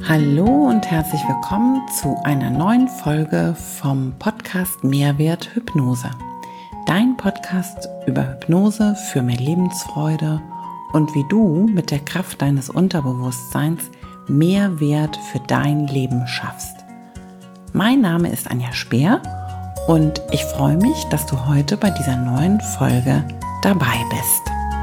Hallo und herzlich willkommen zu einer neuen Folge vom Podcast Mehrwert Hypnose. Dein Podcast über Hypnose für mehr Lebensfreude und wie du mit der Kraft deines Unterbewusstseins mehr Wert für dein Leben schaffst. Mein Name ist Anja Speer und ich freue mich, dass du heute bei dieser neuen Folge dabei bist.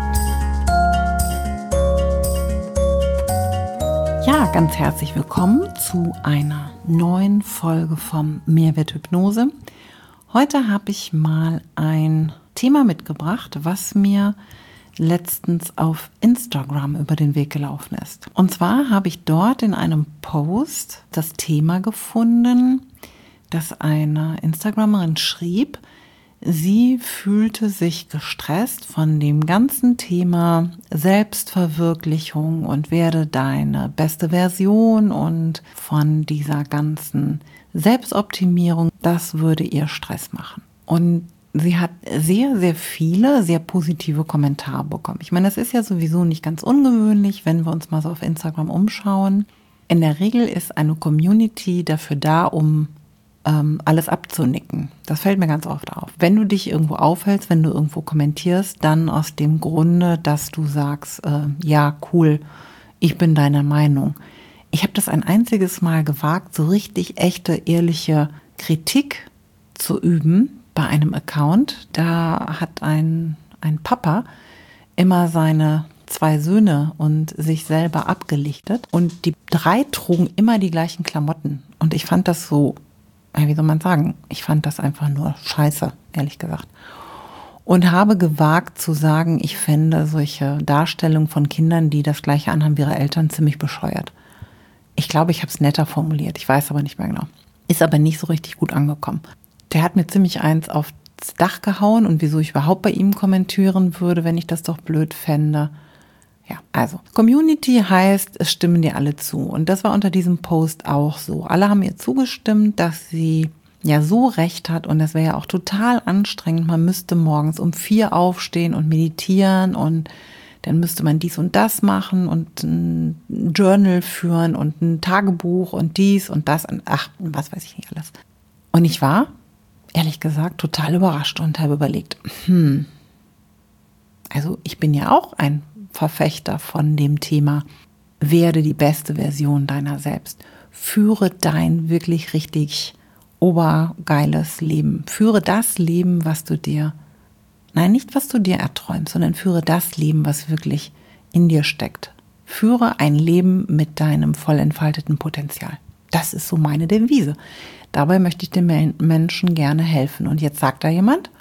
Ja, ganz herzlich willkommen zu einer neuen Folge vom Mehrwert Hypnose. Heute habe ich mal ein Thema mitgebracht, was mir letztens auf Instagram über den Weg gelaufen ist. Und zwar habe ich dort in einem Post das Thema gefunden, dass eine Instagramerin schrieb, sie fühlte sich gestresst von dem ganzen Thema Selbstverwirklichung und werde deine beste Version und von dieser ganzen Selbstoptimierung, das würde ihr Stress machen. Und sie hat sehr, sehr viele, sehr positive Kommentare bekommen. Ich meine, das ist ja sowieso nicht ganz ungewöhnlich, wenn wir uns mal so auf Instagram umschauen. In der Regel ist eine Community dafür da, um alles abzunicken. Das fällt mir ganz oft auf. Wenn du dich irgendwo aufhältst, wenn du irgendwo kommentierst, dann aus dem Grunde, dass du sagst, ja, cool, ich bin deiner Meinung. Ich habe das ein einziges Mal gewagt, so richtig echte, ehrliche Kritik zu üben bei einem Account. Da hat ein Papa immer seine 2 Söhne und sich selber abgelichtet und die 3 trugen immer die gleichen Klamotten. Und ich fand das so, wie soll man sagen, ich fand das einfach nur scheiße, ehrlich gesagt. Und habe gewagt zu sagen, ich fände solche Darstellungen von Kindern, die das Gleiche anhaben wie ihre Eltern, ziemlich bescheuert. Ich glaube, ich habe es netter formuliert, ich weiß aber nicht mehr genau. Ist aber nicht so richtig gut angekommen. Der hat mir ziemlich eins aufs Dach gehauen und wieso ich überhaupt bei ihm kommentieren würde, wenn ich das doch blöd fände. Ja, also Community heißt, es stimmen dir alle zu. Und das war unter diesem Post auch so. Alle haben ihr zugestimmt, dass sie ja so recht hat und das wäre ja auch total anstrengend. Man müsste morgens um 4 aufstehen und meditieren und dann müsste man dies und das machen und ein Journal führen und ein Tagebuch und dies und das und ach, was weiß ich nicht alles. Und ich war, ehrlich gesagt, total überrascht und habe überlegt, also ich bin ja auch ein Verfechter von dem Thema, werde die beste Version deiner selbst. Führe dein wirklich richtig obergeiles Leben. Führe das Leben, was du dir, nein, nicht was du dir erträumst, sondern führe das Leben, was wirklich in dir steckt. Führe ein Leben mit deinem voll entfalteten Potenzial. Das ist so meine Devise. Dabei möchte ich den Menschen gerne helfen. Und jetzt sagt da jemand,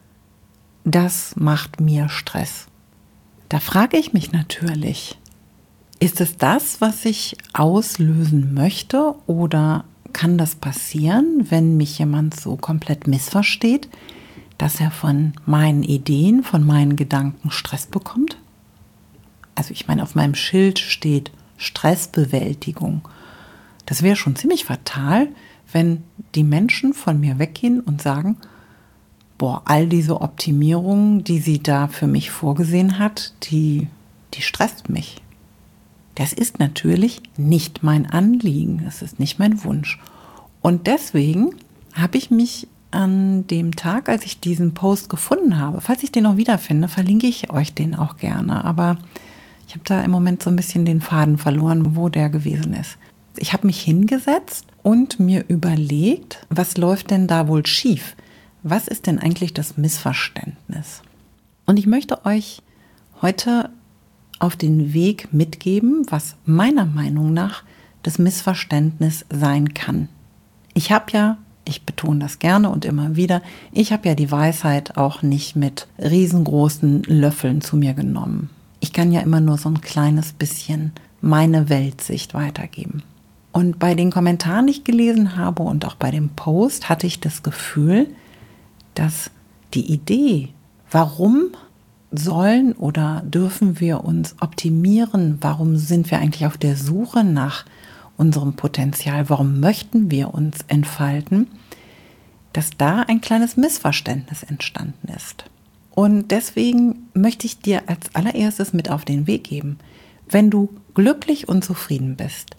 das macht mir Stress. Da frage ich mich natürlich, ist es das, was ich auslösen möchte oder kann das passieren, wenn mich jemand so komplett missversteht, dass er von meinen Ideen, von meinen Gedanken Stress bekommt? Also ich meine, auf meinem Schild steht Stressbewältigung. Das wäre schon ziemlich fatal, wenn die Menschen von mir weggehen und sagen, boah, all diese Optimierungen, die sie da für mich vorgesehen hat, die stresst mich. Das ist natürlich nicht mein Anliegen, das ist nicht mein Wunsch. Und deswegen habe ich mich an dem Tag, als ich diesen Post gefunden habe, falls ich den noch wiederfinde, verlinke ich euch den auch gerne. Aber ich habe da im Moment so ein bisschen den Faden verloren, wo der gewesen ist. Ich habe mich hingesetzt und mir überlegt, was läuft denn da wohl schief? Was ist denn eigentlich das Missverständnis? Und ich möchte euch heute auf den Weg mitgeben, was meiner Meinung nach das Missverständnis sein kann. Ich betone das gerne und immer wieder, ich habe ja die Weisheit auch nicht mit riesengroßen Löffeln zu mir genommen. Ich kann ja immer nur so ein kleines bisschen meine Weltsicht weitergeben. Und bei den Kommentaren, die ich gelesen habe und auch bei dem Post, hatte ich das Gefühl, dass die Idee, warum sollen oder dürfen wir uns optimieren, warum sind wir eigentlich auf der Suche nach unserem Potenzial, warum möchten wir uns entfalten, dass da ein kleines Missverständnis entstanden ist. Und deswegen möchte ich dir als allererstes mit auf den Weg geben, wenn du glücklich und zufrieden bist,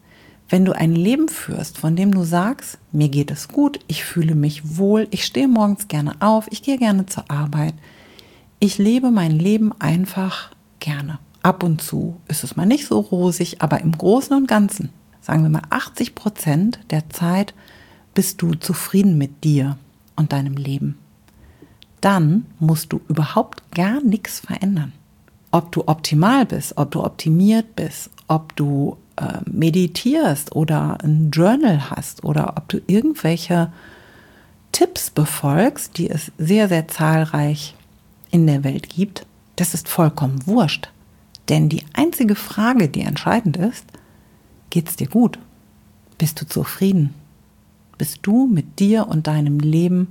Wenn du ein Leben führst, von dem du sagst, mir geht es gut, ich fühle mich wohl, ich stehe morgens gerne auf, ich gehe gerne zur Arbeit, ich lebe mein Leben einfach gerne. Ab und zu ist es mal nicht so rosig, aber im Großen und Ganzen, sagen wir mal 80% der Zeit, bist du zufrieden mit dir und deinem Leben. Dann musst du überhaupt gar nichts verändern. Ob du optimal bist, ob du optimiert bist, ob du meditierst oder ein Journal hast oder ob du irgendwelche Tipps befolgst, die es sehr, sehr zahlreich in der Welt gibt, das ist vollkommen wurscht. Denn die einzige Frage, die entscheidend ist, geht's dir gut? Bist du zufrieden? Bist du mit dir und deinem Leben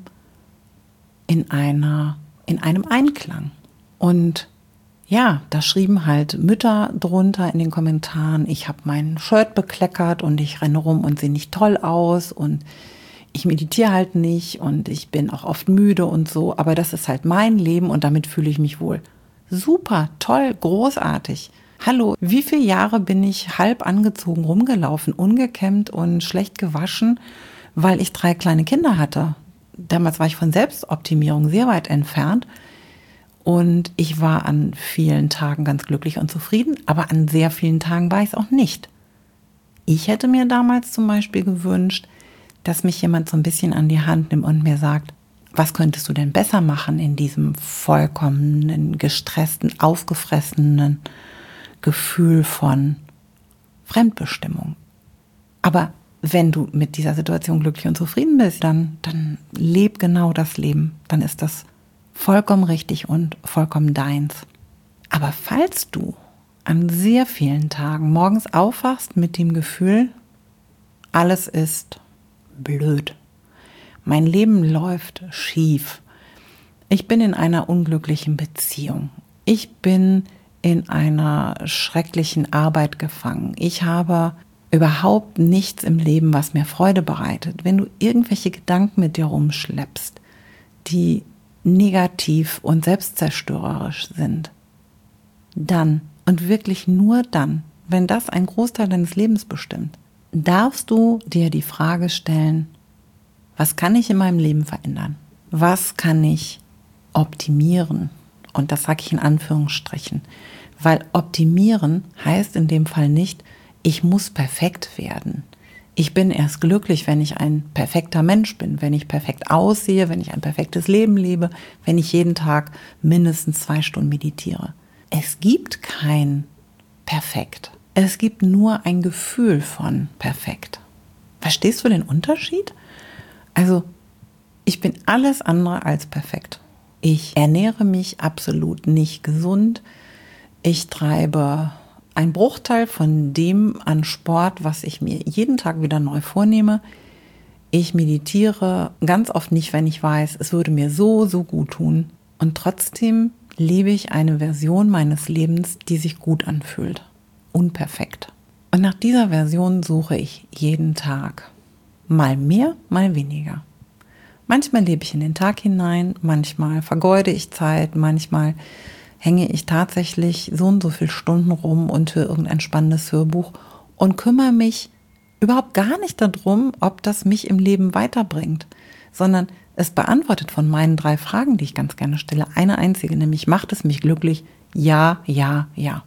in einem Einklang? Und ja, da schrieben halt Mütter drunter in den Kommentaren, ich habe mein Shirt bekleckert und ich renne rum und sehe nicht toll aus und ich meditiere halt nicht und ich bin auch oft müde und so, aber das ist halt mein Leben und damit fühle ich mich wohl. Super, toll, großartig. Hallo, wie viele Jahre bin ich halb angezogen rumgelaufen, ungekämmt und schlecht gewaschen, weil ich 3 kleine Kinder hatte. Damals war ich von Selbstoptimierung sehr weit entfernt. Und ich war an vielen Tagen ganz glücklich und zufrieden, aber an sehr vielen Tagen war ich es auch nicht. Ich hätte mir damals zum Beispiel gewünscht, dass mich jemand so ein bisschen an die Hand nimmt und mir sagt, was könntest du denn besser machen in diesem vollkommenen, gestressten, aufgefressenen Gefühl von Fremdbestimmung. Aber wenn du mit dieser Situation glücklich und zufrieden bist, dann leb genau das Leben. Dann ist das vollkommen richtig und vollkommen deins. Aber falls du an sehr vielen Tagen morgens aufwachst mit dem Gefühl, alles ist blöd, mein Leben läuft schief, ich bin in einer unglücklichen Beziehung, ich bin in einer schrecklichen Arbeit gefangen, ich habe überhaupt nichts im Leben, was mir Freude bereitet, wenn du irgendwelche Gedanken mit dir rumschleppst, die negativ und selbstzerstörerisch sind, dann und wirklich nur dann, wenn das einen Großteil deines Lebens bestimmt, darfst du dir die Frage stellen, was kann ich in meinem Leben verändern? Was kann ich optimieren? Und das sage ich in Anführungsstrichen, weil optimieren heißt in dem Fall nicht, ich muss perfekt werden. Ich bin erst glücklich, wenn ich ein perfekter Mensch bin, wenn ich perfekt aussehe, wenn ich ein perfektes Leben lebe, wenn ich jeden Tag mindestens 2 Stunden meditiere. Es gibt kein Perfekt. Es gibt nur ein Gefühl von perfekt. Verstehst du den Unterschied? Also, ich bin alles andere als perfekt. Ich ernähre mich absolut nicht gesund. Ich treibe ein Bruchteil von dem an Sport, was ich mir jeden Tag wieder neu vornehme. Ich meditiere ganz oft nicht, wenn ich weiß, es würde mir so gut tun. Und trotzdem lebe ich eine Version meines Lebens, die sich gut anfühlt. Unperfekt. Und nach dieser Version suche ich jeden Tag. Mal mehr, mal weniger. Manchmal lebe ich in den Tag hinein, manchmal vergeude ich Zeit, manchmal hänge ich tatsächlich so und so viele Stunden rum und höre irgendein spannendes Hörbuch und kümmere mich überhaupt gar nicht darum, ob das mich im Leben weiterbringt, sondern es beantwortet von meinen 3 Fragen, die ich ganz gerne stelle, eine einzige, nämlich macht es mich glücklich? Ja, ja, ja.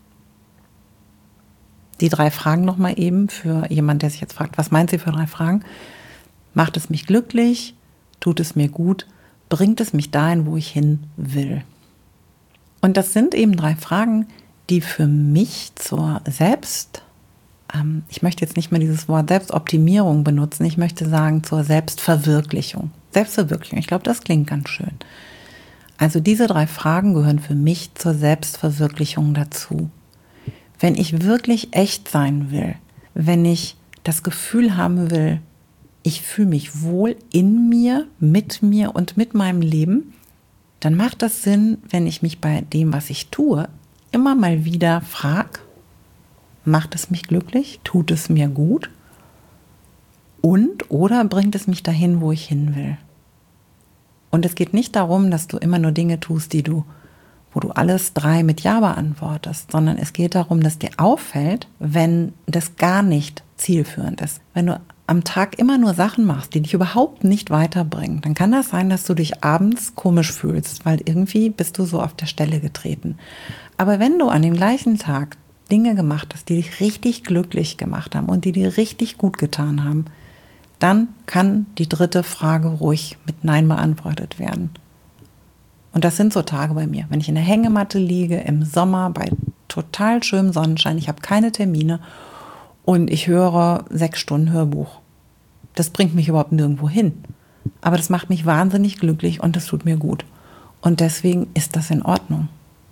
Die 3 Fragen nochmal eben für jemanden, der sich jetzt fragt, was meint sie für 3 Fragen? Macht es mich glücklich? Tut es mir gut? Bringt es mich dahin, wo ich hin will? Und das sind eben 3 Fragen, die für mich zur ich möchte jetzt nicht mehr dieses Wort Selbstoptimierung benutzen, ich möchte sagen zur Selbstverwirklichung. Selbstverwirklichung, ich glaube, das klingt ganz schön. Also diese 3 Fragen gehören für mich zur Selbstverwirklichung dazu. Wenn ich wirklich echt sein will, wenn ich das Gefühl haben will, ich fühle mich wohl in mir, mit meinem Leben, dann macht das Sinn, wenn ich mich bei dem, was ich tue, immer mal wieder frage, macht es mich glücklich? Tut es mir gut? Und oder bringt es mich dahin, wo ich hin will? Und es geht nicht darum, dass du immer nur Dinge tust, wo du alles 3 mit Ja beantwortest, sondern es geht darum, dass dir auffällt, wenn das gar nicht zielführend ist. Wenn du am Tag immer nur Sachen machst, die dich überhaupt nicht weiterbringen, dann kann das sein, dass du dich abends komisch fühlst, weil irgendwie bist du so auf der Stelle getreten. Aber wenn du an dem gleichen Tag Dinge gemacht hast, die dich richtig glücklich gemacht haben und die dir richtig gut getan haben, dann kann die 3. Frage ruhig mit Nein beantwortet werden. Und das sind so Tage bei mir, wenn ich in der Hängematte liege, im Sommer bei total schönem Sonnenschein, ich habe keine Termine und ich höre 6 Stunden Hörbuch. Das bringt mich überhaupt nirgendwo hin. Aber das macht mich wahnsinnig glücklich und das tut mir gut. Und deswegen ist das in Ordnung.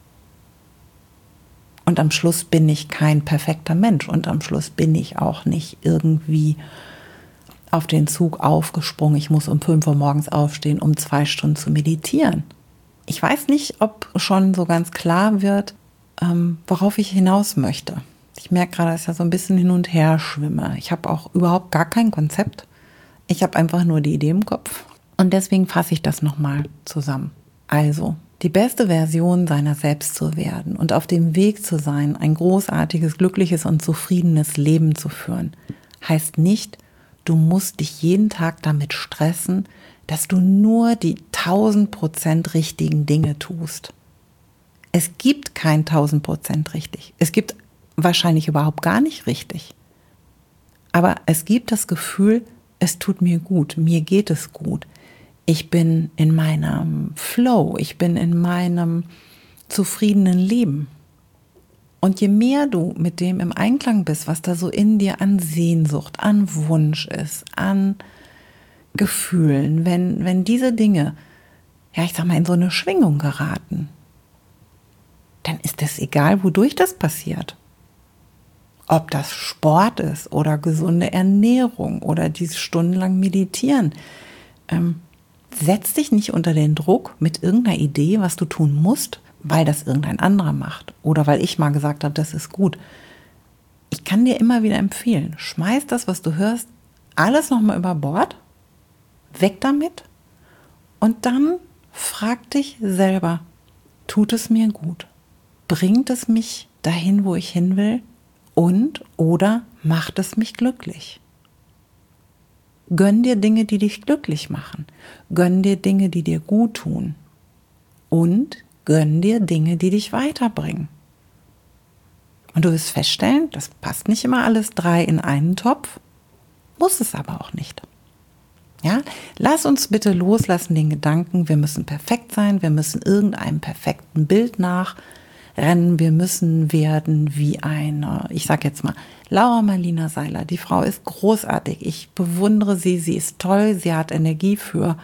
Und am Schluss bin ich kein perfekter Mensch und am Schluss bin ich auch nicht irgendwie auf den Zug aufgesprungen. Ich muss um 5 Uhr morgens aufstehen, um 2 Stunden zu meditieren. Ich weiß nicht, ob schon so ganz klar wird, worauf ich hinaus möchte. Ich merke gerade, dass ich da so ein bisschen hin und her schwimme. Ich habe auch überhaupt gar kein Konzept. Ich habe einfach nur die Idee im Kopf. Und deswegen fasse ich das nochmal zusammen. Also, die beste Version seiner selbst zu werden und auf dem Weg zu sein, ein großartiges, glückliches und zufriedenes Leben zu führen, heißt nicht, du musst dich jeden Tag damit stressen, dass du nur die 1000% richtigen Dinge tust. Es gibt kein 1000% richtig. Es gibt wahrscheinlich überhaupt gar nicht richtig. Aber es gibt das Gefühl, es tut mir gut, mir geht es gut. Ich bin in meinem Flow, ich bin in meinem zufriedenen Leben. Und je mehr du mit dem im Einklang bist, was da so in dir an Sehnsucht, an Wunsch ist, an Gefühlen, wenn diese Dinge, ja, ich sag mal, in so eine Schwingung geraten, dann ist es egal, wodurch das passiert. Ob das Sport ist oder gesunde Ernährung oder dieses stundenlang Meditieren. Setz dich nicht unter den Druck mit irgendeiner Idee, was du tun musst, weil das irgendein anderer macht oder weil ich mal gesagt habe, das ist gut. Ich kann dir immer wieder empfehlen, schmeiß das, was du hörst, alles nochmal über Bord, weg damit und dann frag dich selber, tut es mir gut? Bringt es mich dahin, wo ich hin will? Und oder macht es mich glücklich? Gönn dir Dinge, die dich glücklich machen. Gönn dir Dinge, die dir gut tun. Und gönn dir Dinge, die dich weiterbringen. Und du wirst feststellen, das passt nicht immer alles 3 in einen Topf, muss es aber auch nicht. Ja? Lass uns bitte loslassen den Gedanken, wir müssen perfekt sein, wir müssen irgendeinem perfekten Bild nachrennen, wir müssen werden wie eine, ich sag jetzt mal, Laura Marlina Seiler. Die Frau ist großartig, ich bewundere sie, sie ist toll, sie hat Energie für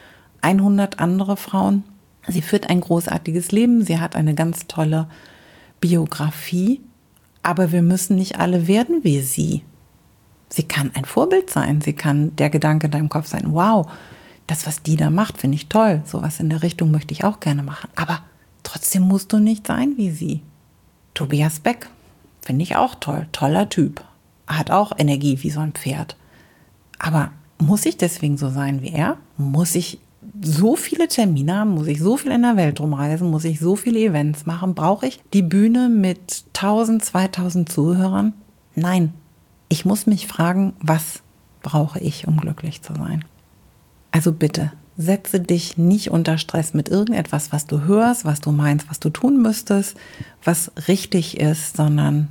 100 andere Frauen. Sie führt ein großartiges Leben, sie hat eine ganz tolle Biografie, aber wir müssen nicht alle werden wie sie. Sie kann ein Vorbild sein, sie kann der Gedanke in deinem Kopf sein, wow, das, was die da macht, finde ich toll, sowas in der Richtung möchte ich auch gerne machen, aber trotzdem musst du nicht sein wie sie. Tobias Beck, finde ich auch toll, toller Typ, hat auch Energie wie so ein Pferd, aber muss ich deswegen so sein wie er? Muss ich so viele Termine haben? Muss ich so viel in der Welt rumreisen? Muss ich so viele Events machen? Brauche ich die Bühne mit 1000, 2000 Zuhörern? Nein. Ich muss mich fragen, was brauche ich, um glücklich zu sein? Also bitte, setze dich nicht unter Stress mit irgendetwas, was du hörst, was du meinst, was du tun müsstest, was richtig ist, sondern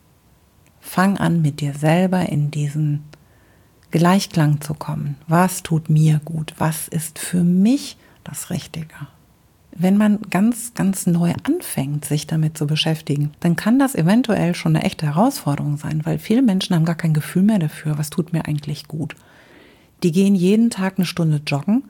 fang an, mit dir selber in diesen Gleichklang zu kommen. Was tut mir gut? Was ist für mich das Richtige? Wenn man ganz, ganz neu anfängt, sich damit zu beschäftigen, dann kann das eventuell schon eine echte Herausforderung sein, weil viele Menschen haben gar kein Gefühl mehr dafür, was tut mir eigentlich gut. Die gehen jeden Tag 1 Stunde joggen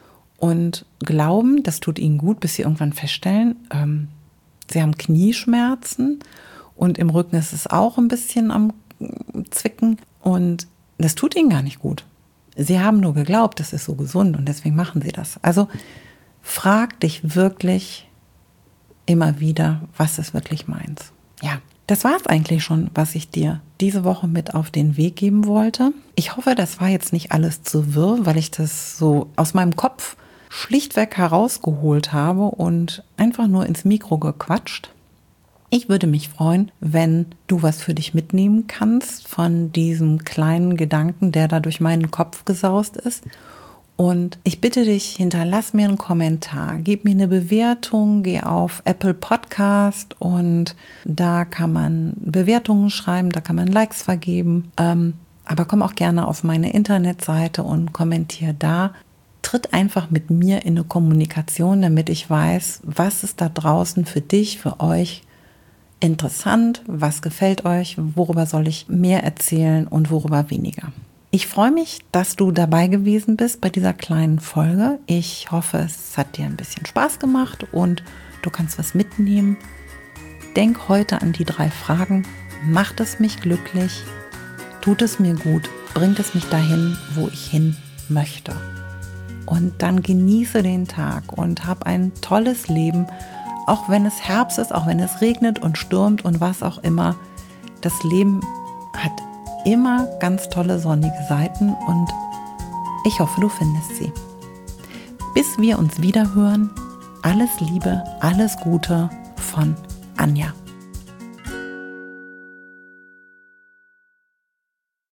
und glauben, das tut ihnen gut, bis sie irgendwann feststellen, sie haben Knieschmerzen und im Rücken ist es auch ein bisschen am Zwicken und das tut ihnen gar nicht gut. Sie haben nur geglaubt, das ist so gesund und deswegen machen sie das. Also frag dich wirklich immer wieder, was ist wirklich meins. Ja, das war es eigentlich schon, was ich dir diese Woche mit auf den Weg geben wollte. Ich hoffe, das war jetzt nicht alles zu wirr, weil ich das so aus meinem Kopf schlichtweg herausgeholt habe und einfach nur ins Mikro gequatscht. Ich würde mich freuen, wenn du was für dich mitnehmen kannst von diesem kleinen Gedanken, der da durch meinen Kopf gesaust ist. Und ich bitte dich, hinterlass mir einen Kommentar, gib mir eine Bewertung, geh auf Apple Podcast und da kann man Bewertungen schreiben, da kann man Likes vergeben. Aber komm auch gerne auf meine Internetseite und kommentier da. Tritt einfach mit mir in eine Kommunikation, damit ich weiß, was ist da draußen für dich, für euch interessant, was gefällt euch, worüber soll ich mehr erzählen und worüber weniger. Ich freue mich, dass du dabei gewesen bist bei dieser kleinen Folge. Ich hoffe, es hat dir ein bisschen Spaß gemacht und du kannst was mitnehmen. Denk heute an die 3 Fragen. Macht es mich glücklich? Tut es mir gut? Bringt es mich dahin, wo ich hin möchte? Und dann genieße den Tag und hab ein tolles Leben. Auch wenn es Herbst ist, auch wenn es regnet und stürmt und was auch immer. Das Leben hat immer ganz tolle sonnige Seiten und ich hoffe, du findest sie. Bis wir uns wieder hören, alles Liebe, alles Gute von Anja.